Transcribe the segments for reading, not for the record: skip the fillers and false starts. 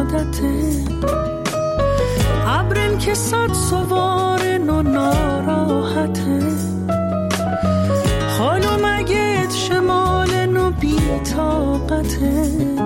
عادته، ابرن که صد سوارن و ناراحته، حالو مگید شمالن و بی طاقته،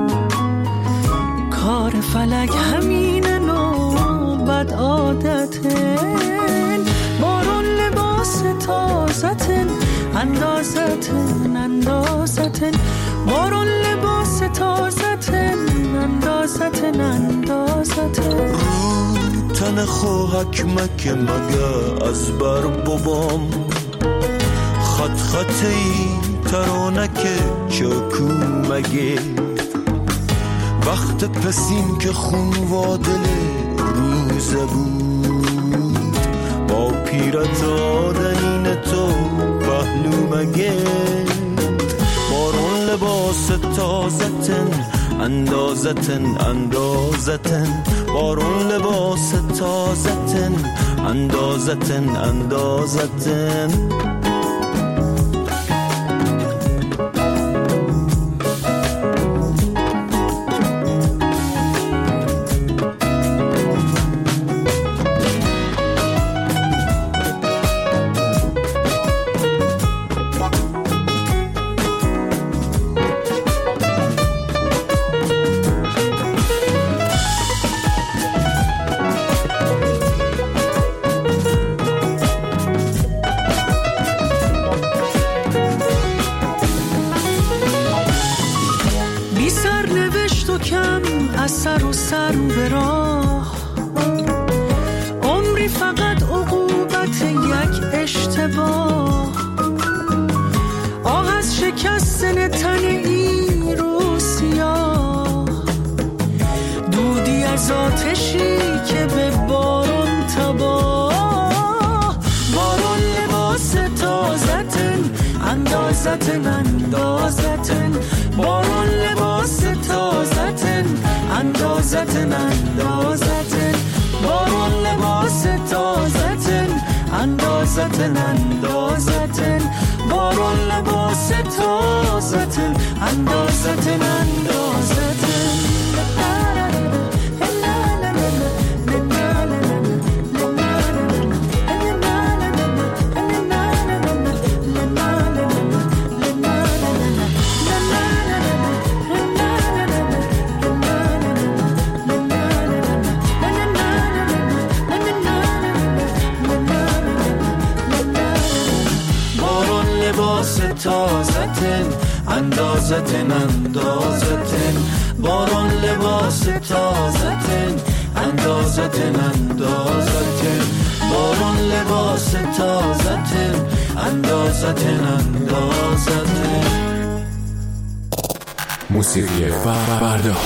کار فلک همینن و بد عادته، بارون لباس تازتن اندازتن اندازتن، بارون لباس تازتن اندازتن اندازتن، تن خوهک مکه مگه از بر بابام، خط خطی ترانک چاکو مگه، وقت پسین که خون وادل روزه بود، با پیرت آدنین تو پهلو مگه، بارون لباس تازتن اندازتن اندازتن، بارون لباس تازتن اندازتن اندازتن. سر و سر به راه، عمری فقط عقوبت یک اشتباه، آه از شکستن تن این رو سیاه، دودی از آتشی که به بارون تباه، بارون لباس تازتن اندازتن اندازتن، بارون لباس تازتن اندازتن اندازتن، بارون لباس تازتن اندازتن اندازتن، بارون لباس تازتن اندازتن اندازتن. تازتن اندازتن اندازتن، بارون لباس تازتن اندازتن اندازتن، بارون لباس تازتن اندازتن اندازتن. موسیقی فردا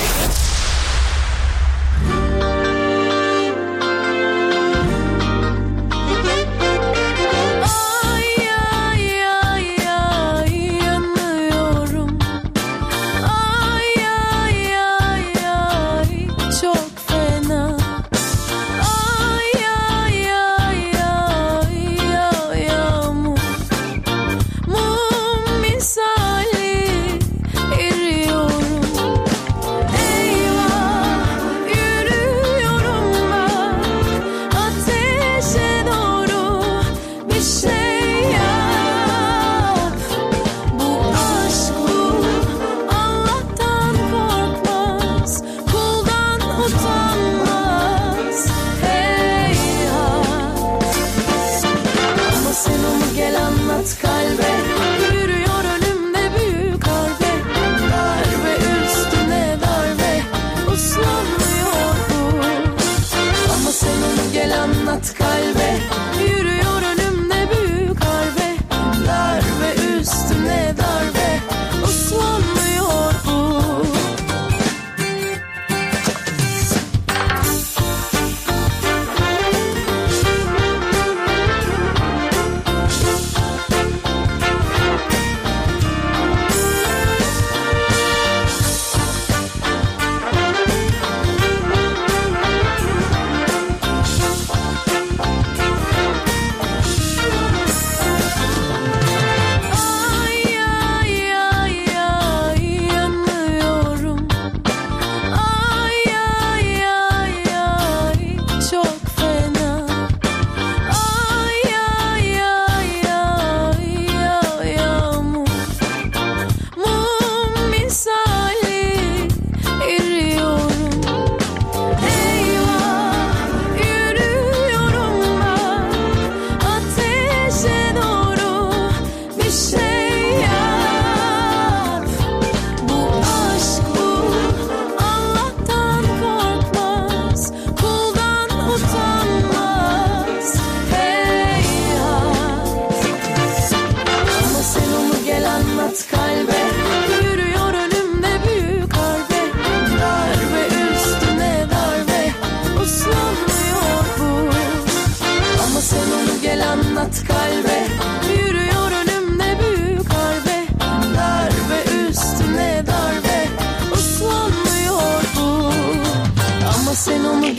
Ey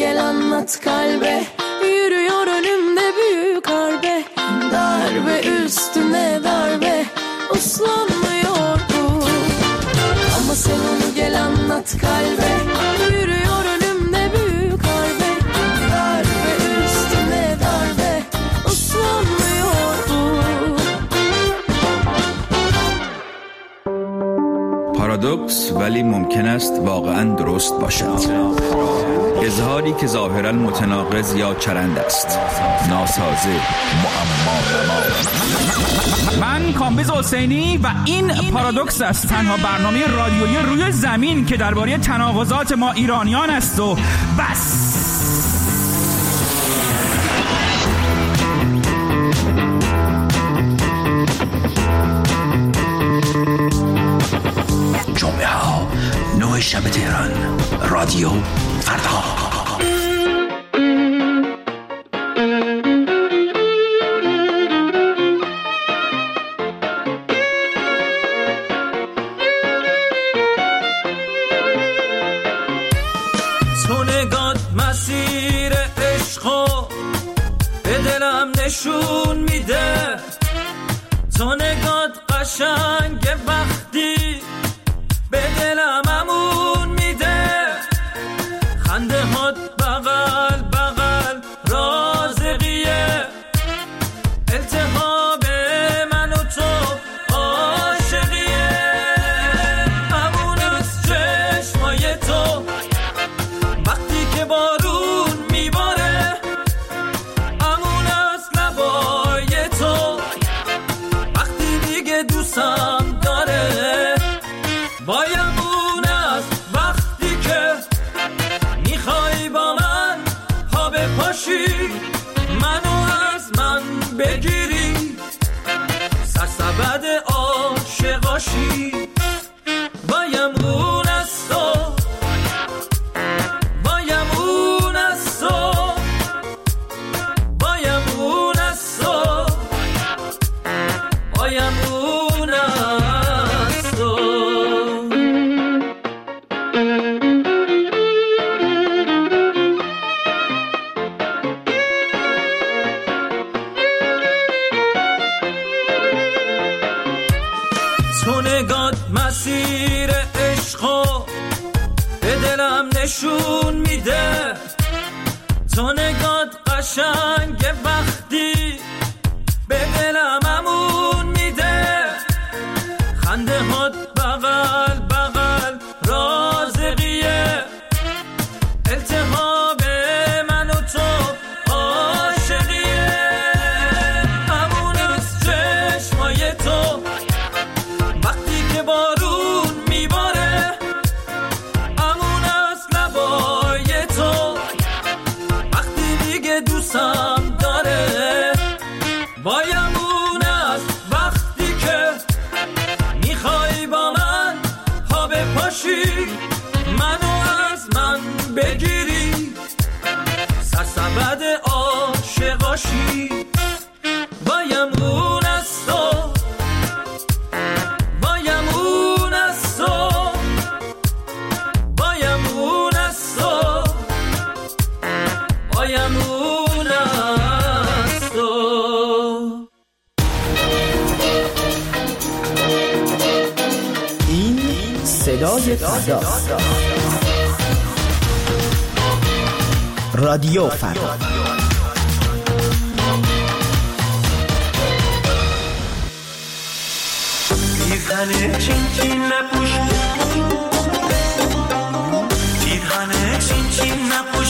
gel anlat kalbe. Yürüyor önümde büyük harbe. Darbe üstüne darbe, uslanmıyor bu. Ama sen onu gel anlat kalbe. Yürüyor önümde büyük harbe. Darbe üstüne darbe, uslanmıyor bu. پارادوکس ولی ممکن است واقعاً درست باشد. اظهاری که ظاهراً متناقض یا چرند است، ناسازه، معما. من کامبیز حسینی و این پارادوکس است، تنها برنامه رادیویی روی زمین که درباره تناقضات ما ایرانیان است و بس. جمعه ها 9 شب تهران، رادیو فردا. تو نگات مسیر عشقو به دلم نشون میده. تو نگات قشنگ وقتی به دلم امون میده. خنده هات بغل بغل رازقیه. التهاب من و تو عاشقیه. امون از چشمای تو وقتی که بارون میباره. امون از لبای تو وقتی دیگه دوستم داره. وایمون از وقتی که میخوای با من پا بپاشی. منو از من بگیری، سرسبد عاشقاشی. وایمون از تو، وایمون از تو، وایمون از تو، وایمون از تو. تو نگات مسیر عشقو به دلم نشون میده. تو نگات قشنگ وقتی به دلم امون میده. خنده هات بغل بغل رازقیه. التهاب من و تو عاشقیه. امون از چشمای تو وقتی که بارون میباره. امون از لبای تو وقتی دیگه دوستم داره. وایمون از وقتی که میخوای با من پا بپاشی. منو از من بگیری، سرسبد عاشقاشی. وایمون از تو، وایمون از تو، وایمون از تو، وایمون از تو. این صدای فردا، رادیو فردا. پیرهن چین چین نپوش، پیرهن چین چین نپوش.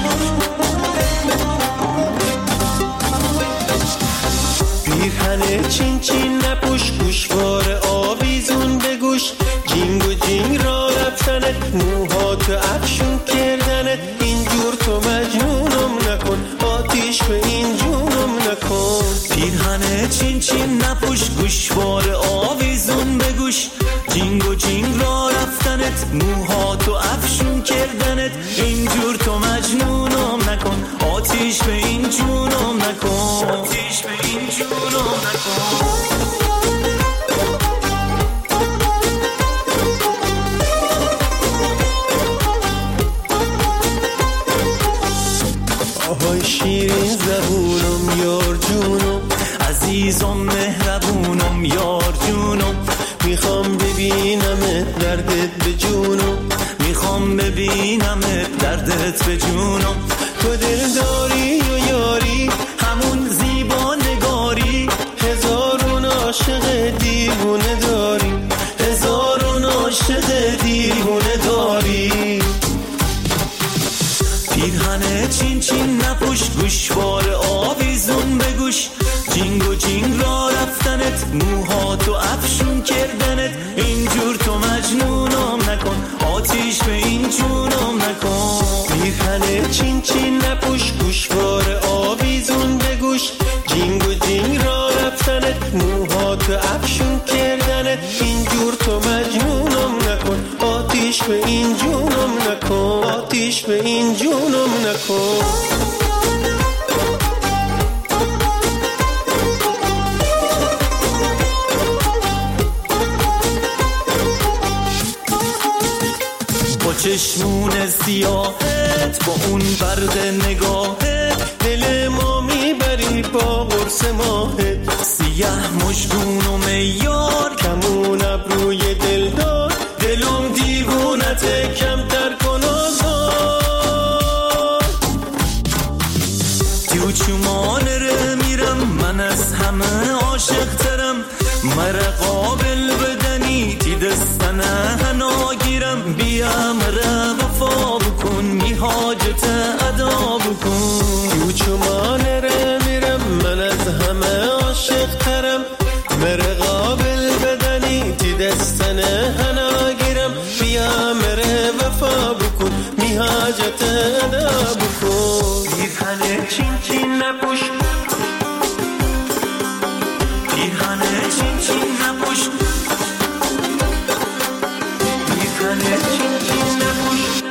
پیرهن چین چین نپوش، گوشوار آویزون بگوش. جینگ و جینگ را رفتنت، موهاتو افشون کردنت. اینجور تو مجنونم نکن، آتیش به این جونم نکن. پیرهن چین چین نپوش، گوشوار آویزون بگوش. جینگ و جینگ را رفتنت، موهاتو افشون کردنت. اینجور تو مجنونم نکن، آتیش به این جونم نکن، آتیش به این جونم نکن. آهای شیرین زبونم یار جونم، عزیزم مهربونم یار جونم، میخوام ببینمت دردت به جونم، میخوام ببینمت دردت به جونم. تو دل داری و یاری همون زیبا نگاری، هزارون عاشق دیوونه داری، هزارون عاشق دیوونه داری. پیرهن چین چین نپوش، گوشوار آویزون بگوش، جینگ و جینگ را رفتنت، موهاتو افشون کردنت، اینجور تو مجنونم نکن، آتیش به این جونم نکن. پیرهن چین چین نپوش، گوشوار آویزون بگوش، جینگ و جینگ را رفتنت، موهاتو افشون کردنت، اینجور تو مجنونم نکن، آتیش به این جونم نکن، آتیش به این جونم نکن. چشمون سیاهت با اون برق نگاهت، دل ما میبری با قرص ماهت، سیاه مشگون و میار کمون ابروی دلدار، دلم دیوونت کمتر کن آزار. دیو چومان ره میرم من از همه عاشق ترم، مره قابل بدنی تی دستنه هنا گیرم، بیام ره وفا بکن می حاجت ادا بکن. دیو چومان ره میرم من از همه عاشق ترم، مره قابل بدنی تی دستنه هنا گیرم، بیام ره وفا بکن می حاجت ادا بکن. پیرهن چین چین نپوش، پیرهن چین چین نپوش، پیرهن چین چین نپوش.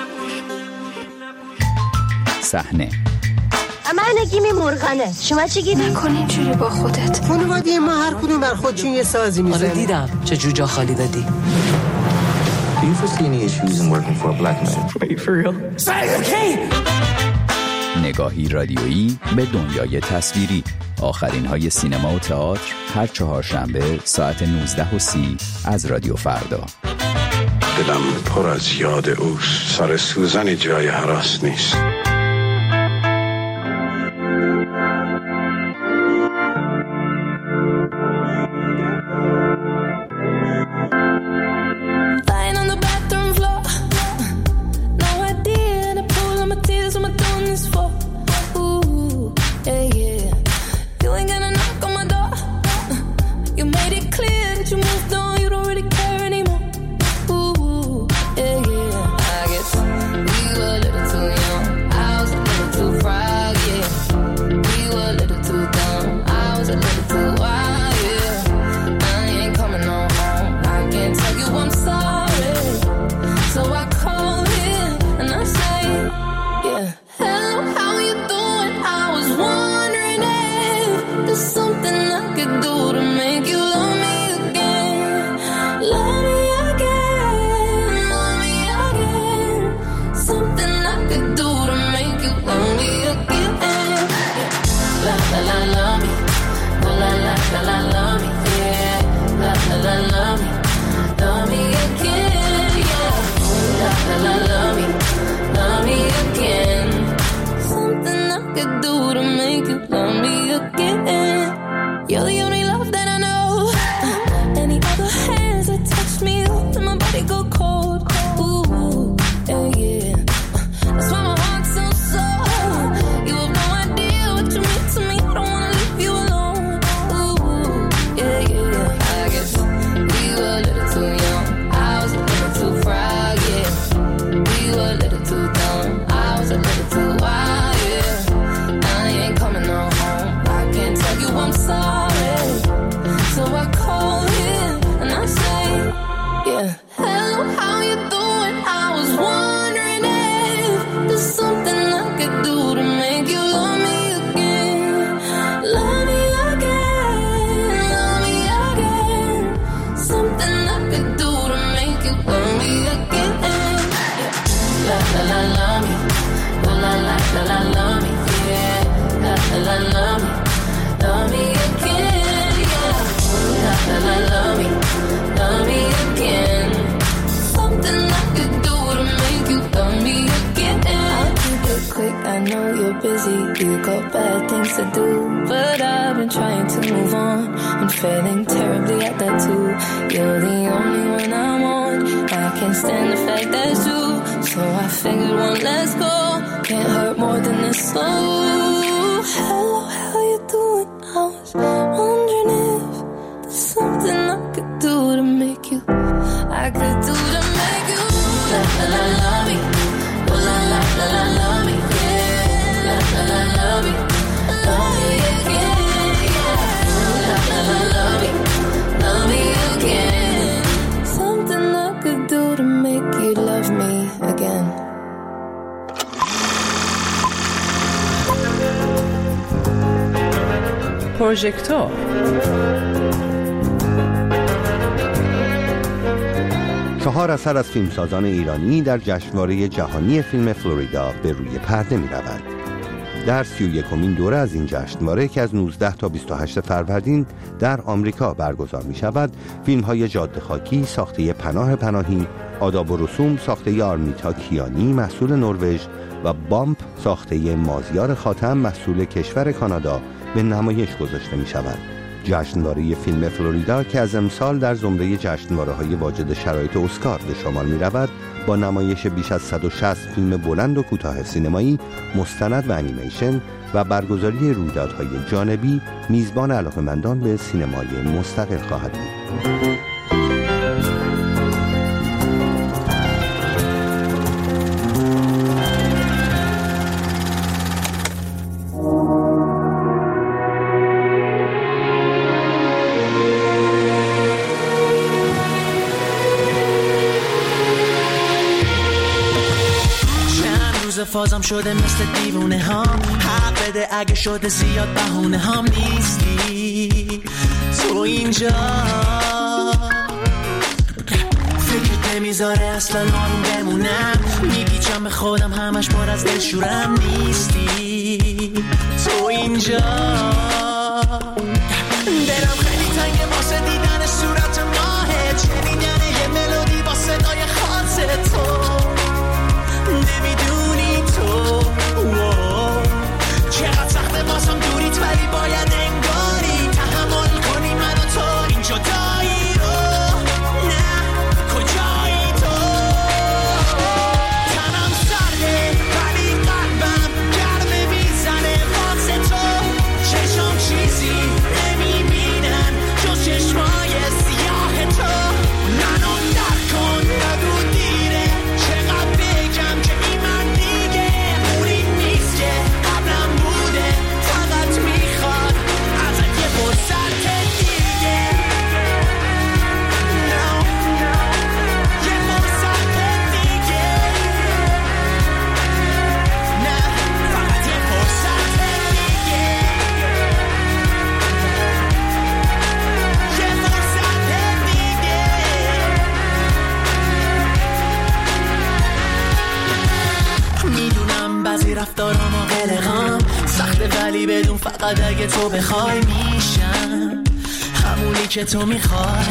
صحنه من نگیمی مرغنه، شما چی گیری؟ نکن اینجوری با خودت. خانواده ما هر کدوم بر خودشون یه سازی میزنه. آره دیدم چه جوجا خالی دادی. Do you foresee any issues in working for a black man? Are you for real? نگاهی رادیویی به دنیای تصویری. آخرین های سینما و تئاتر هر چهارشنبه ساعت 19:30 از رادیو فردا. دلم پر از یاد اوست، سر سوزن جای هراس نیست. I guess we were a little too young. I quick, I know you're busy. You got bad things to do, but I've been trying to move on. I'm failing terribly at that too. You're the only one I want. I can't stand the fact that's true. So I figured one less go can't hurt more than this. So hello, how you doing? I was wondering if there's something I could do to make you. I could do to make you la la la love me. Oh la la la la love me. Yeah. La la la love me. Love me again. Yeah. La la la love me. Love me again. Something I could do to make you love me again. پروژکتور چهار اثر از فیلمسازان ایرانی در جشنواره جهانی فیلم فلوریدا به روی پرده می روند. در 31مین دوره از این جشنواره که از 19 تا 28 فروردین در آمریکا برگزار می شود، فیلم های جاده خاکی ساخته پناه پناهی، آداب و رسوم ساخته آرمیتا کیانی محصول نروژ و بامپ ساخته مازیار خاتم محصول کشور کانادا به نمایش گذاشته می شود. جشنواره فیلم فلوریدا که از امسال در زمره جشنواره‌های واجد شرایط اسکار به شمار می‌رود، با نمایش بیش از 160 فیلم بلند و کوتاه سینمایی، مستند و انیمیشن و برگزاری رویدادهای جانبی، میزبان علاقه‌مندان به سینمای مستقل خواهد بود. فازم شده مثل دیوونه هام، حق بده اگه شده زیاد بهونه هام نیستی تو اینجا، فکرت نمیذاره اصلا آروم بمونم، میپیچم به خودم همش پر از دلشورم نیستی تو اینجا، دلم خیلی تنگه واسه دیدن صورت ماهت، شنیدن یه ملودی با صدای خاص تو، نمیدونی تو چقدر سخته بازم دوریت، ولی باید انگاری تحمل کنی من و تو این جدایی رو، نه کجایی تو، تنم سرده ولی قلبم گرمه میزنه واسه تو، چشم چیزی نمیبینن جز چشمای سیاه تو، منو در کن نگو دیره، چقدر بگم که این من دیگه اونی نیست که قبلم بوده، فقط میخواد ازت یه فرصت دیگه، یه فرصت دیگه، نه فقط یه فرصت دیگه، یه فرصت دیگه. میدونم بعضی رفتارام و قلقام سخته، ولی بدون فقط اگه تو بخوای میشم همونی که تو میخوای.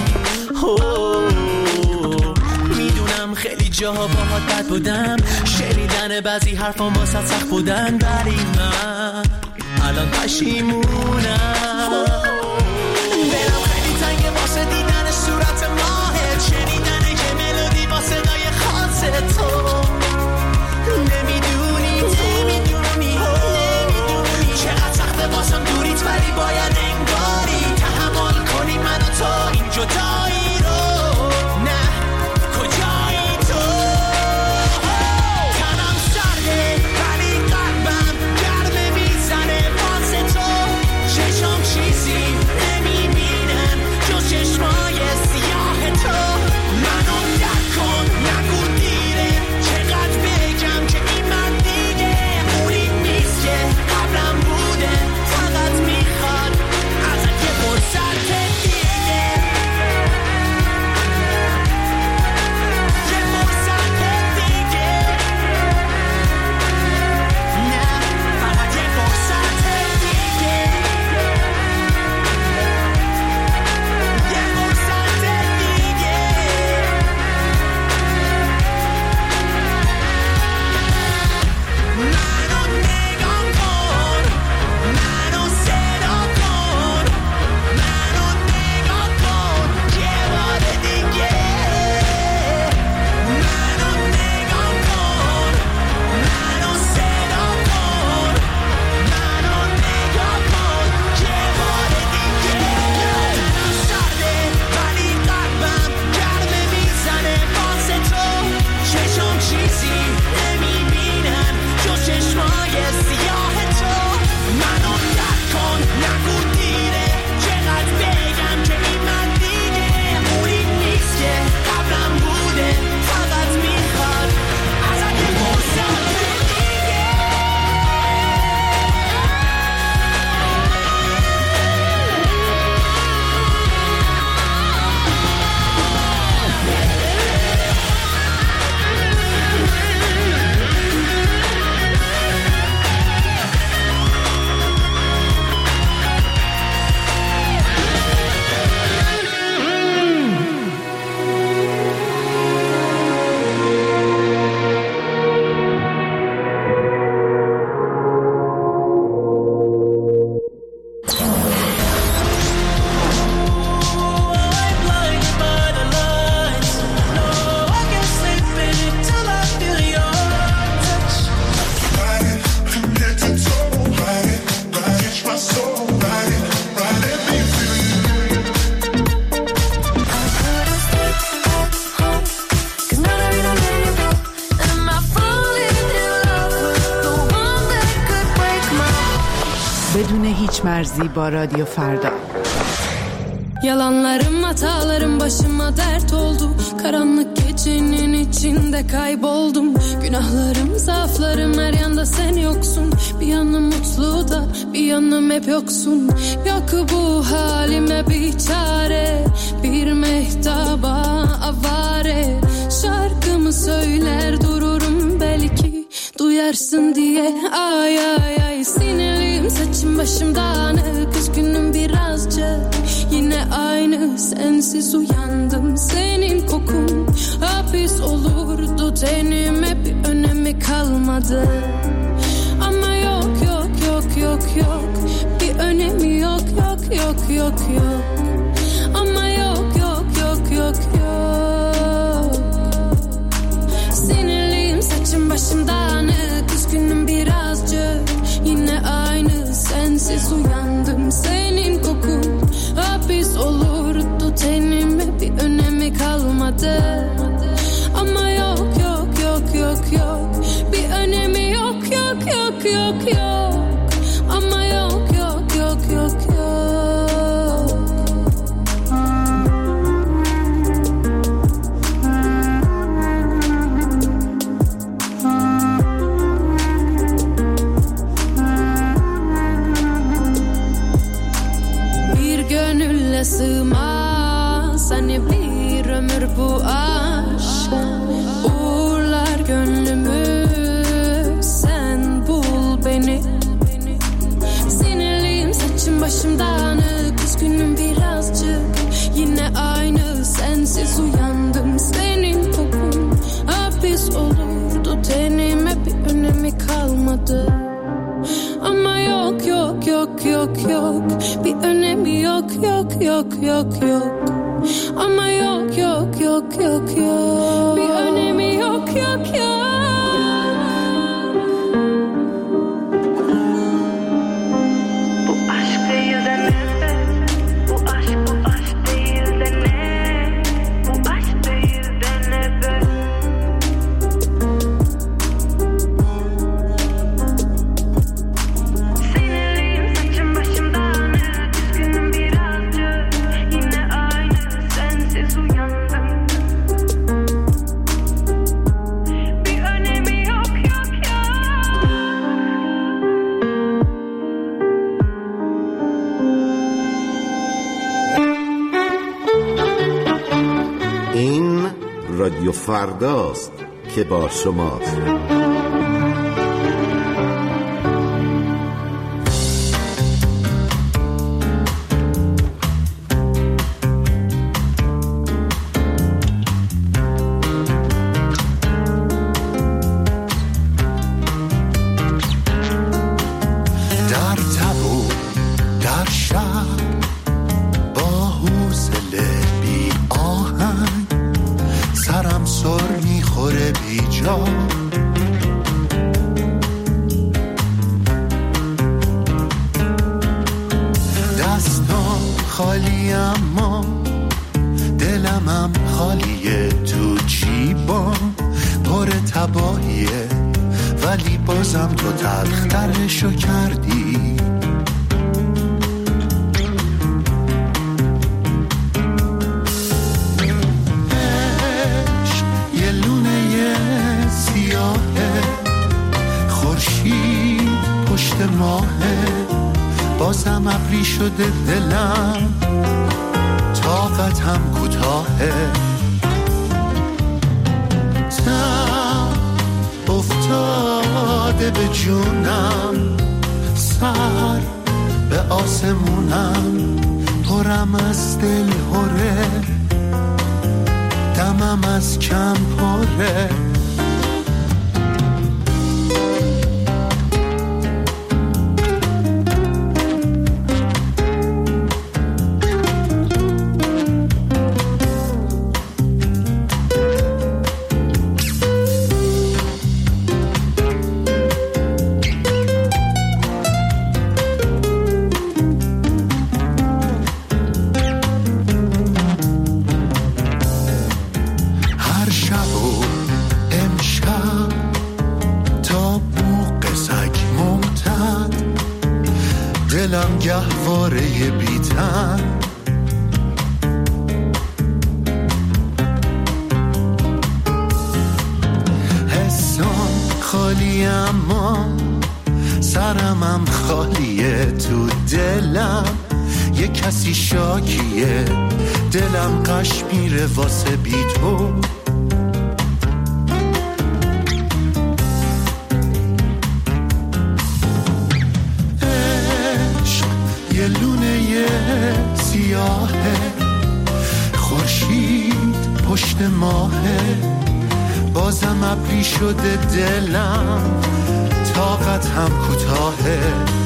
میدونم خیلی جاها باهات بد بودم، شنیدن بعضی حرفام واسه سخت بودن، ولی من الان پشیمونم، دلم خیلی تنگه واسه دیدن صورت ماهت، شنیدن یه ملودی با صدای خاص تو، نمیدونی چقدر سخته واسم دوریت، ولی باید انگاری تحمل کنی من و تو این جدایی رو، نه کجایی تو، تنم سرده ولی قلبم گرمه میزنه واسه تو، چشم چیزی بدون هیç مرزی با رادیو فردا. Yalanlarım, hatalarım başıma dert oldu. Karanlık gecenin içinde kayboldum. Günahlarım, zaaflarım, her yanda sen yoksun. Bir yanım mutlu da bir yanım hep yoksun. Yok bu halime bir çare, bir mehtaba avare. Şarkımı söyler dururum belki duyarsın diye. Ay ay ay, sinirliyim, saçım başım dağınık, üzgünüm birazcık. Yine aynı, sensiz uyandım, senin kokun hapis olurdu tenime, bir önemi kalmadı. Ama yok yok yok yok yok, bir önemi yok yok yok yok yok. Ama yok yok yok yok yok. Sinirliyim, saçım başım dağınık, üzgünüm birazcık. Yine aynı, sensiz uyandım, senin kokun hapis olurdu tenime, bir önemi kalmadı. Ama yok yok yok yok yok, bir önemi yok yok yok yok yok. Ama yok yok yok yok yok. Gönülle sığmaz hani bir ömür bu aşk. Uğurlar gönlümü, sen bul beni. Sinirliyim, saçım başım dağınık, üzgünüm birazcık. Yine aynı, sensiz uyandım, senin kokun hapis olurdu tenime, bir önemi kalmadı. Ama yok yok yok yok yok, bir önemi yok yok yok yok yok. Ama yok yok yok yok yok, bir önemi yok yok yok. Bu aşk değil de ne? Bu aşk değil de ne? Bu aşk değil de ne be? رادیو فرداست که با شماست. در تب و در شب با حوصله بی آهنگ سرم سر میخوره بی جا. دستام خالی اما دلمم خالیه، تو جیبام پر تباهیه، ولی بازم تو تلخترشو کردی. بازم ابری شده دلم، طاقتم کوتاهه، تم افتاده به جونم، سر به آسمونم، پرم از دل هره، دمم از کم پره. دلم گهواره بی‌تن، حسام خالی اما سرمم خالیه، تو دلم یه کسی شاکیه، دلم قش میره واسه بی تو. عشق یه لونه سیاهه، خورشید پشت ماهه، بازم ابری شده دلم، طاقت هم کوتاهه،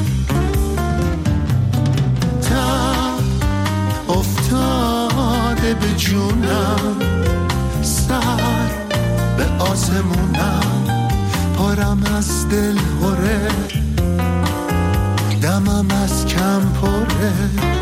افتاده به جونم، سر به آسمونم، پارم از دل هره، دمم از کم پره.